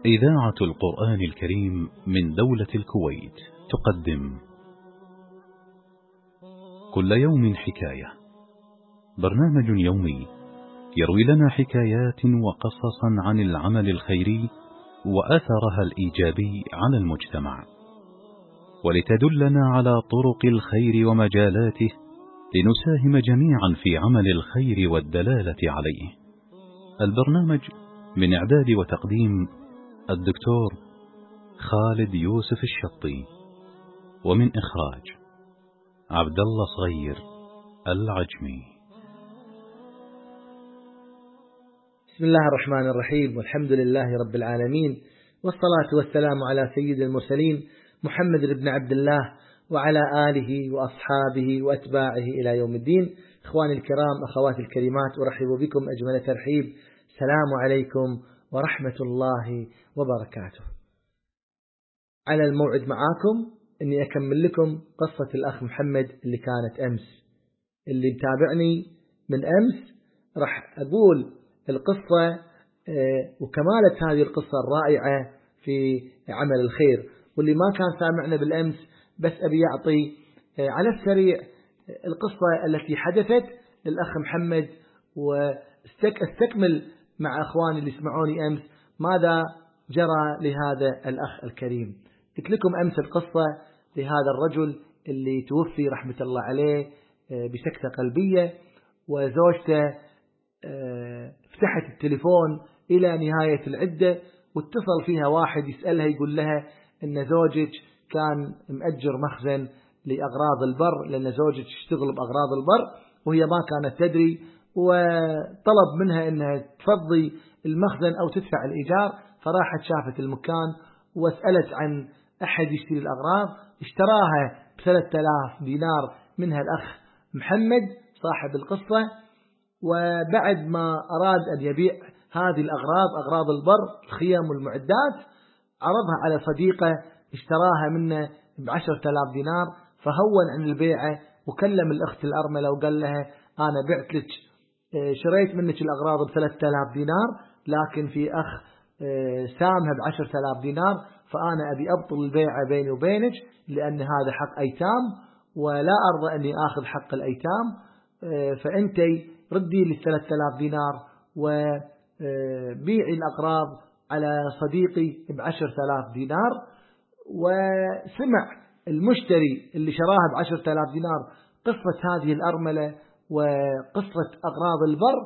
إذاعة القرآن الكريم من دولة الكويت تقدم كل يوم حكاية، برنامج يومي يروي لنا حكايات وقصصا عن العمل الخيري وأثرها الإيجابي على المجتمع، ولتدلنا على طرق الخير ومجالاته لنساهم جميعا في عمل الخير والدلالة عليه. البرنامج من إعداد وتقديم الدكتور خالد يوسف الشطي، ومن إخراج عبد الله صغير العجمي. بسم الله الرحمن الرحيم، والحمد لله رب العالمين، والصلاة والسلام على سيد المرسلين محمد بن عبد الله وعلى آله وأصحابه وأتباعه إلى يوم الدين. إخواني الكرام، أخواتي الكريمات، أرحب بكم أجمل ترحيب. السلام عليكم ورحمة الله وبركاته. على الموعد معاكم أني أكمل لكم قصة الأخ محمد اللي كانت أمس. اللي متابعني من أمس راح أقول القصة وكمالة هذه القصة الرائعة في عمل الخير، واللي ما كان سامعنا بالأمس بس أبي يعطي على السريع القصة التي حدثت للأخ محمد، واستكمل مع أخواني اللي سمعوني أمس ماذا جرى لهذا الأخ الكريم. قلت لكم أمس القصة لهذا الرجل اللي توفي رحمة الله عليه بسكتة قلبية، وزوجته فتحت التليفون إلى نهاية العدة واتصل فيها واحد يسألها، يقول لها إن زوجك كان مأجر مخزن لأغراض البر، لأن زوجك يشتغل بأغراض البر وهي ما كانت تدري، وطلب منها إنها تفضي المخزن أو تدفع الإيجار. فراحت شافت المكان وسألت عن أحد يشتري الأغراض، اشتراها ب3000 دينار منها الأخ محمد صاحب القصة. وبعد ما أراد أن يبيع هذه الأغراض، أغراض البر الخيام والمعدات، عرضها على صديقه اشتراها منه ب10,000 دينار، فهون عن البيعة وكلم الأخت الأرملة وقال لها أنا بعت لك، شريت منك الأغراض ب3,000 دينار، لكن في أخ سامها ب10,000 دينار، فأنا أبي أبطل البيعة بيني وبينك لأن هذا حق أيتام ولا أرضى أني آخذ حق الأيتام، فأنتي ردي لي 3,000 دينار وبيعي الأغراض على صديقي ب10,000 دينار. وسمع المشتري اللي شراها ب10,000 دينار قصة هذه الأرملة وقصة أغراض البر،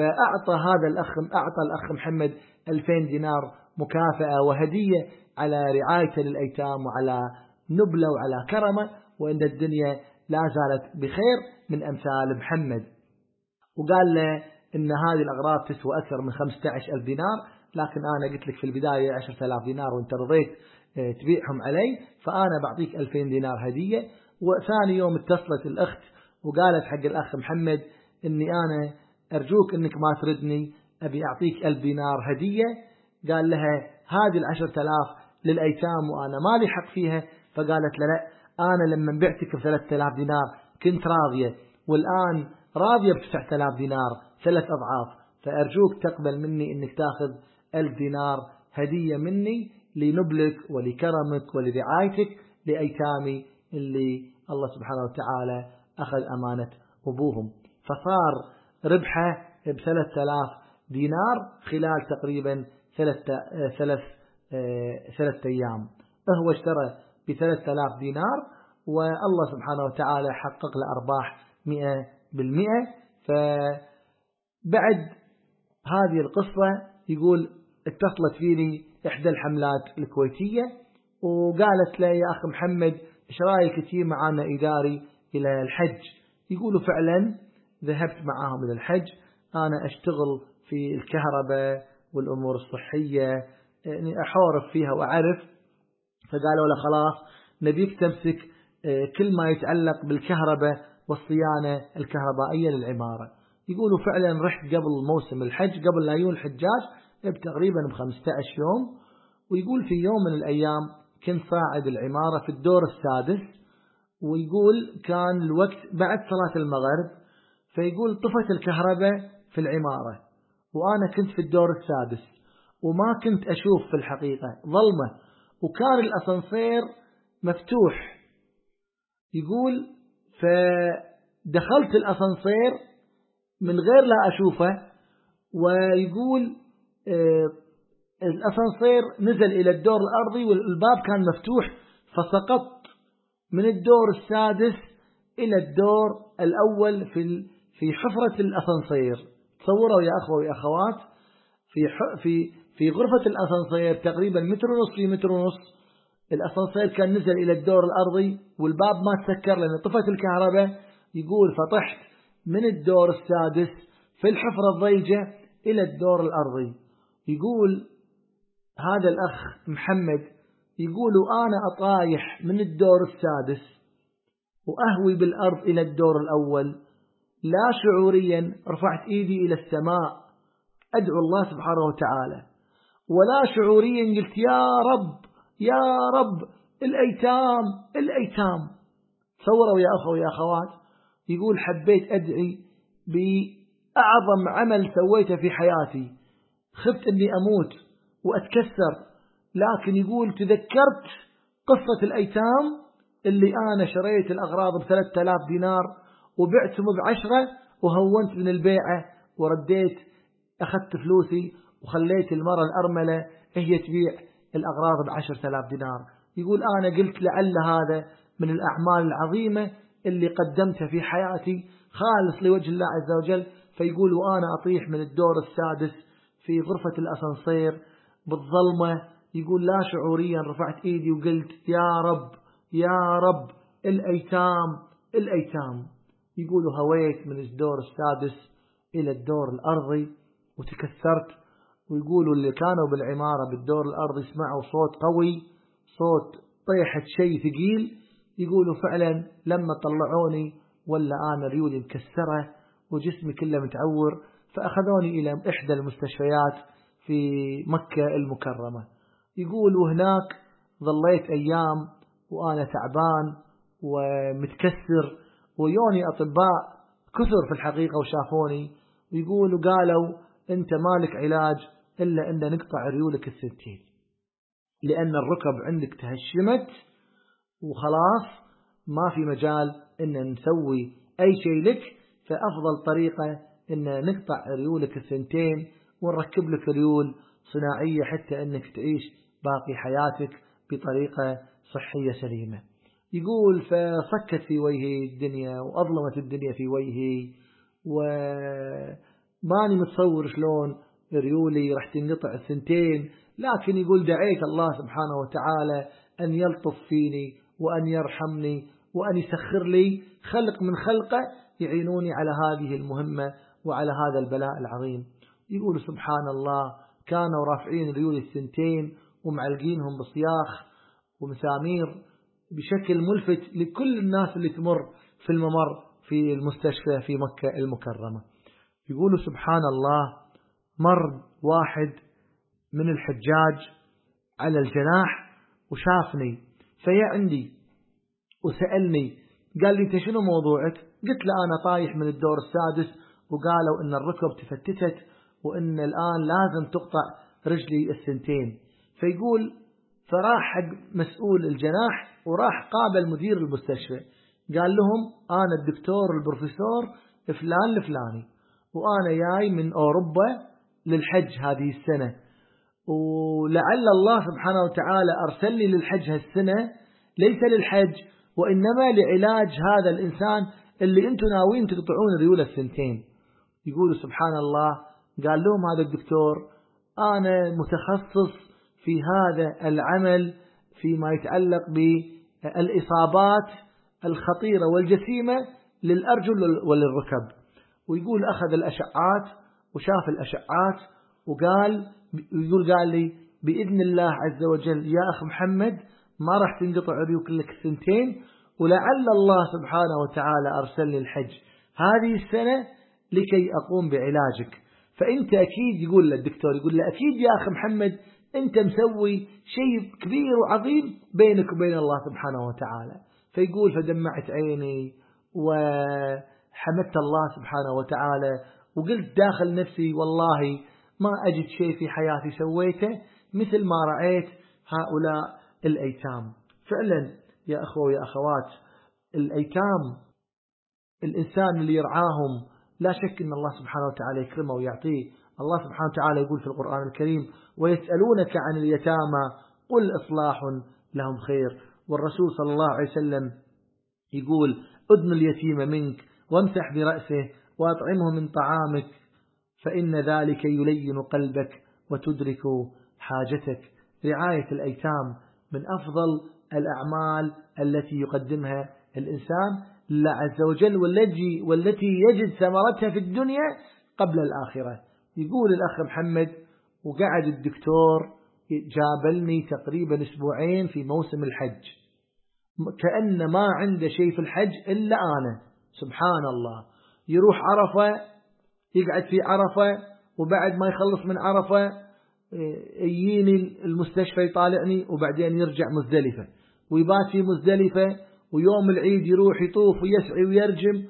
أعطى الأخ محمد 2,000 دينار مكافأة وهدية على رعايته للأيتام وعلى نبلة وعلى كرمه، وإن الدنيا لا زالت بخير من أمثال محمد. وقال له إن هذه الأغراض تسوى أكثر من 15,000 دينار، لكن أنا قلت لك في البداية 10,000 دينار وانت رضيت تبيعهم علي، فأنا بعطيك 2,000 دينار هدية. وثاني يوم اتصلت الأخت وقالت حق الأخ محمد إني أنا أرجوك إنك ما تردني، أبي أعطيك 1,000 دينار هدية. قال لها هذه 10,000 للأيتام وأنا ما لي حق فيها، فقالت له لا، أنا لما بعتك ب3,000 دينار كنت راضية، والآن راضية ب9,000 دينار 3 أضعاف، فأرجوك تقبل مني إنك تأخذ 1,000 دينار هدية مني لنبلك ولكرمك ولرعايتك لأيتامي اللي الله سبحانه وتعالى أخذ أمانة أبوهم. فصار ربحه ب3,000 دينار خلال تقريبا 3 أيام. هو اشترى ب3,000 دينار والله سبحانه وتعالى حقق له أرباح 100%. فبعد هذه القصة يقول اتصلت فيني إحدى الحملات الكويتية وقالت لي يا أخ محمد إيش رأيك تجي معنا إداري إلى الحج؟ يقولوا فعلا ذهبت معهم إلى الحج، أنا أشتغل في الكهرباء والأمور الصحية، يعني أحورف فيها وأعرف. فقالوا له خلاص نبيك تمسك كل ما يتعلق بالكهرباء والصيانة الكهربائية للعمارة. يقولوا فعلا رحت قبل موسم الحج، قبل لا يجون الحجاج تقريبا ب15 يوم. ويقول في يوم من الأيام كنت صاعد العمارة في الدور السادس، ويقول كان الوقت بعد صلاة المغرب، فيقول طفت الكهرباء في العمارة وأنا كنت في الدور السادس، وما كنت أشوف في الحقيقة ظلمة، وكان الأسانسير مفتوح. يقول فدخلت الأسانسير من غير لا أشوفه، ويقول الأسانسير نزل إلى الدور الأرضي والباب كان مفتوح، فسقطت من الدور السادس إلى الدور الأول في حفرة الأسانسير. تصوروا يا أخوة ويا أخوات، في غرفة الأسانسير تقريبا 1.5 متر في 1.5 متر، الأسانسير كان نزل إلى الدور الأرضي والباب ما تسكر لأن طفت الكهرباء. يقول فطحت من الدور السادس في الحفرة الضيجة إلى الدور الأرضي. يقول هذا الأخ محمد يقول أنا أطايح من الدور السادس وأهوي بالأرض إلى الدور الأول، لا شعوريا رفعت إيدي إلى السماء أدعو الله سبحانه وتعالى، ولا شعوريا قلت يا رب يا رب الأيتام الأيتام. تصوروا يا أخوة ويا أخوات، يقول حبيت أدعي بأعظم عمل سويته في حياتي، خفت أني أموت وأتكسر، لكن يقول تذكرت قصة الأيتام اللي أنا شريت الأغراض ب3000 دينار وبعتهم ب10 وهونت من البيعة ورديت أخذت فلوسي وخليت المرأة الأرملة هي تبيع الأغراض ب10,000 دينار. يقول أنا قلت لعل هذا من الأعمال العظيمة اللي قدمتها في حياتي خالص لوجه الله عز وجل. فيقول وأنا أطيح من الدور السادس في غرفة الأسانسير بالظلمة، يقول لا شعوريا رفعت إيدي وقلت يا رب يا رب الأيتام الأيتام. يقول هويت من الدور السادس إلى الدور الأرضي وتكسرت. ويقولوا اللي كانوا بالعمارة بالدور الأرضي سمعوا صوت قوي، صوت طيحة شيء ثقيل. يقولوا فعلا لما طلعوني ولا أنا ريولي مكسرة وجسمي كله متعور، فأخذوني إلى إحدى المستشفيات في مكة المكرمة. يقول وهناك ظليت أيام وأنا تعبان ومتكسر، ويوني أطباء كثر في الحقيقة وشافوني، ويقولوا قالوا أنت مالك علاج إلا أن نقطع ريولك الثنتين، لأن الركب عندك تهشمت وخلاص ما في مجال أن نسوي أي شيء لك، فأفضل طريقة أن نقطع ريولك الثنتين ونركب لك ريول صناعية حتى أنك تعيش باقي حياتك بطريقة صحية سليمة. يقول فصكت في وجهي الدنيا وأظلمت الدنيا في وجهي، وماني متصور شلون ريولي راح تنقطع الثنتين، لكن يقول دعيت الله سبحانه وتعالى أن يلطف فيني وأن يرحمني وأن يسخر لي خلق من خلقه يعينوني على هذه المهمة وعلى هذا البلاء العظيم. يقول سبحان الله كانوا رافعين ريول الثنتين ومعلقينهم بصياخ ومسامير بشكل ملفت لكل الناس اللي تمر في الممر في المستشفى في مكة المكرمة. يقولوا سبحان الله مر واحد من الحجاج على الجناح وشافني فيا عندي وسألني قال لي انت شنو موضوعك؟ قلت له أنا طايح من الدور السادس وقالوا إن الركب تفتتت وإن الآن لازم تقطع رجلي الثنتين. فيقول فراح حق مسؤول الجناح وراح قابل مدير المستشفى قال لهم أنا الدكتور البروفيسور فلان الفلاني وأنا جاي من أوروبا للحج هذه السنة، ولعل الله سبحانه وتعالى أرسلني للحج هالسنة ليس للحج وإنما لعلاج هذا الإنسان اللي أنتم ناويين تقطعون ريول الثنتين. يقولوا سبحان الله قال لهم هذا الدكتور أنا متخصص في هذا العمل فيما يتعلق بالإصابات الخطيرة والجسيمة للأرجل وللركب. ويقول أخذ الأشعات وشاف الأشعات وقال لي بإذن الله عز وجل يا أخ محمد ما راح تنقطع ريولك لك الثنتين، ولعل الله سبحانه وتعالى أرسلني الحج هذه السنة لكي أقوم بعلاجك. فأنت أكيد يقول للدكتور يقول له أكيد يا أخ محمد أنت مسوي شيء كبير وعظيم بينك وبين الله سبحانه وتعالى. فيقول فدمعت عيني وحمدت الله سبحانه وتعالى وقلت داخل نفسي والله ما أجد شيء في حياتي سويته مثل ما رأيت هؤلاء الأيتام. فعلا يا أخوة ويا أخوات، الأيتام الإنسان اللي يرعاهم لا شك أن الله سبحانه وتعالى يكرمه ويعطيه. الله سبحانه وتعالى يقول في القرآن الكريم: ويسألونك عن اليتامى قل إصلاح لهم خير. والرسول صلى الله عليه وسلم يقول: أدن اليتيم منك وامسح برأسه وأطعمه من طعامك فإن ذلك يلين قلبك وتدرك حاجتك. رعاية الأيتام من أفضل الأعمال التي يقدمها الإنسان لله عز وجل، والتي يجد ثمرتها في الدنيا قبل الآخرة. يقول الأخ محمد: وقعد الدكتور جابلني تقريبا أسبوعين في موسم الحج، كأن ما عنده شيء في الحج إلا أنا. سبحان الله، يروح عرفة يقعد في عرفة، وبعد ما يخلص من عرفة يجيني المستشفى يطالعني، وبعدين يرجع مزدلفة ويبات في مزدلفة، ويوم العيد يروح يطوف ويسعي ويرجم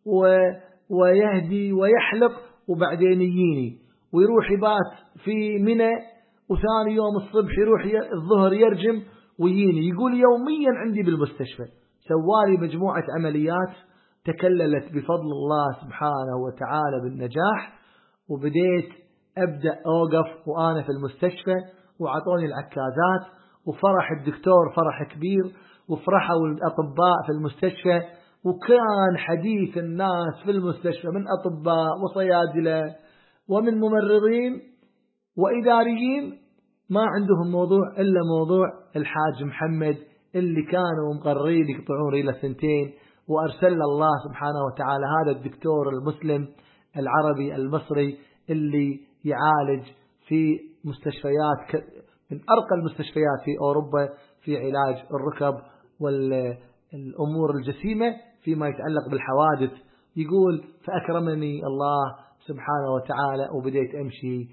ويهدي ويحلق، وبعدين يجيني ويروح يبات في منى، وثاني يوم الصبح يروح الظهر يرجم ويجيني. يقول يوميا عندي بالمستشفى. سوالي مجموعة عمليات تكللت بفضل الله سبحانه وتعالى بالنجاح، وبديت أبدأ أوقف وأنا في المستشفى، وعطوني العكازات، وفرح الدكتور فرح كبير، وفرحوا الأطباء في المستشفى، وكان حديث الناس في المستشفى من أطباء وصيادلة ومن ممرضين وإداريين ما عندهم موضوع إلا موضوع الحاج محمد اللي كانوا مقررين يقطعون ريله 2. وأرسل الله سبحانه وتعالى هذا الدكتور المسلم العربي المصري اللي يعالج في مستشفيات من أرقى المستشفيات في أوروبا في علاج الركب والأمور الجسيمة فيما يتعلق بالحوادث. يقول: فأكرمني الله سبحانه وتعالى وبديت أمشي،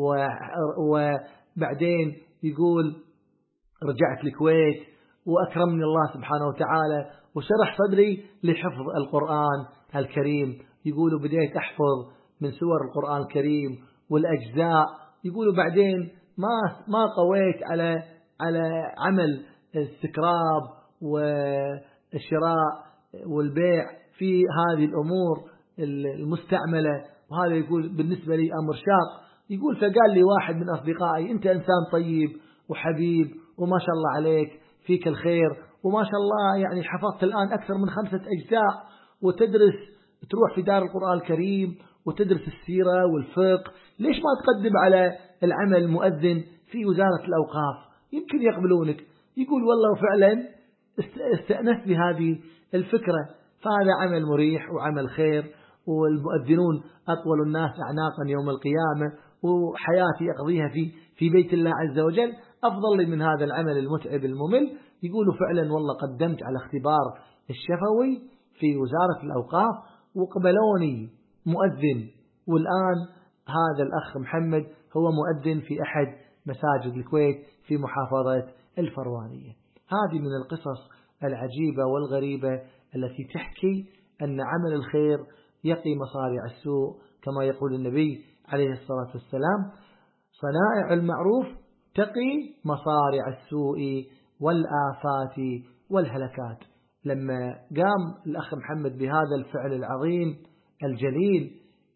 وبعدين يقول رجعت الكويت وأكرمني الله سبحانه وتعالى وشرح صدري لحفظ القرآن الكريم. يقولوا بديت أحفظ من سور القرآن الكريم والأجزاء. يقولوا بعدين ما قويت على عمل الاستقراب والشراء والبيع في هذه الأمور المستعملة، وهذا يقول بالنسبة لي أمر شاق. يقول فقال لي واحد من أصدقائي: أنت إنسان طيب وحبيب وما شاء الله عليك فيك الخير، وما شاء الله يعني حفظت الآن أكثر من 5 أجزاء، وتدرس تروح في دار القرآن الكريم وتدرس السيرة والفقه، ليش ما تقدم على العمل مؤذن في وزارة الأوقاف؟ يمكن يقبلونك. يقول والله فعلا استأنست بهذه الفكرة، فهذا عمل مريح وعمل خير، والمؤذنون أطول الناس أعناقا يوم القيامة، وحياتي أقضيها في بيت الله عز وجل أفضل لي من هذا العمل المتعب الممل. يقولوا فعلا والله قدمت على اختبار الشفوي في وزارة الأوقاف وقبلوني مؤذن، والآن هذا الأخ محمد هو مؤذن في أحد مساجد الكويت في محافظة الفروانية. هذه من القصص العجيبة والغريبة التي تحكي أن عمل الخير يقي مصارع السوء، كما يقول النبي عليه الصلاة والسلام: صنائع المعروف تقي مصارع السوء والآفات والهلكات. لما قام الأخ محمد بهذا الفعل العظيم الجليل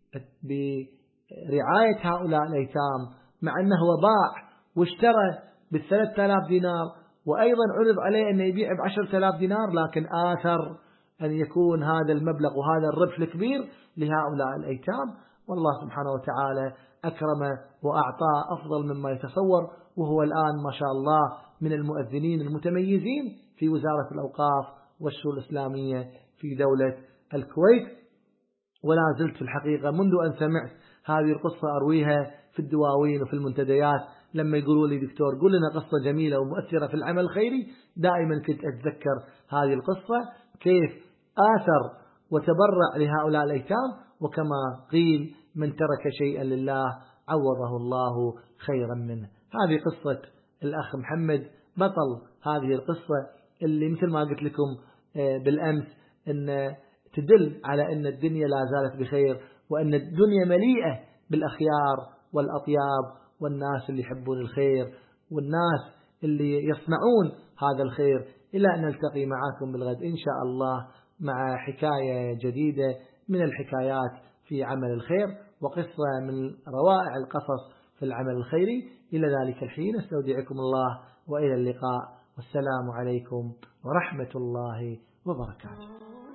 برعاية هؤلاء الأيتام، مع أنه باع واشترى ب3,000 دينار، وأيضا عرض عليه أن يبيع ب10,000 دينار، لكن آثر أن يكون هذا المبلغ وهذا الربح الكبير لهؤلاء الأيتام. والله سبحانه وتعالى أكرم وأعطاه أفضل مما يتصور، وهو الآن ما شاء الله من المؤذنين المتميزين في وزارة الأوقاف والشؤون الإسلامية في دولة الكويت. ولا زلت في الحقيقة منذ أن سمعت هذه القصة أرويها في الدواوين وفي المنتديات، لما يقولوا لي دكتور قل لنا قصة جميلة ومؤثرة في العمل الخيري، دائما كنت أتذكر هذه القصة كيف آثر وتبرع لهؤلاء الأيتام، وكما قيل من ترك شيئا لله عوضه الله خيرا منه. هذه قصة الأخ محمد بطل هذه القصة اللي مثل ما قلت لكم بالأمس أن تدل على أن الدنيا لا زالت بخير، وأن الدنيا مليئة بالأخيار والأطياب والناس اللي يحبون الخير والناس اللي يصنعون هذا الخير، إلى أن نلتقي معكم بالغد إن شاء الله مع حكاية جديدة من الحكايات في عمل الخير وقصة من روائع القصص في العمل الخيري. إلى ذلك الحين استودعكم الله وإلى اللقاء، والسلام عليكم ورحمة الله وبركاته.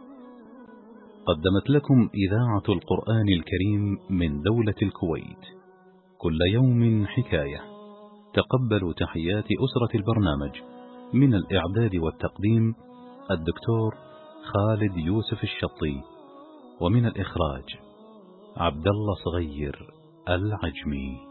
قدمت لكم إذاعة القرآن الكريم من دولة الكويت كل يوم حكاية. تقبلوا تحيات أسرة البرنامج، من الإعداد والتقديم الدكتور خالد يوسف الشطي، ومن الإخراج عبد الله صغير العجمي.